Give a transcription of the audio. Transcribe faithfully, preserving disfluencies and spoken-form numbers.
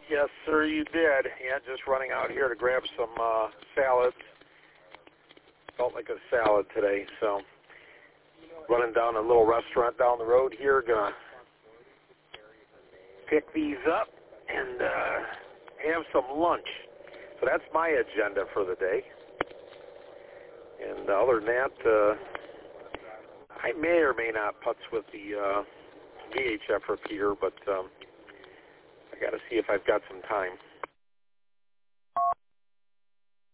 Yes, sir, you did. Yeah, just running out here to grab some uh, salads. Felt like a salad today, so running down a little restaurant down the road here. Gonna pick these up and uh, have some lunch. So that's my agenda for the day. And other than that, uh, I may or may not putz with the uh, V H F repeater, but um, I got to see if I've got some time.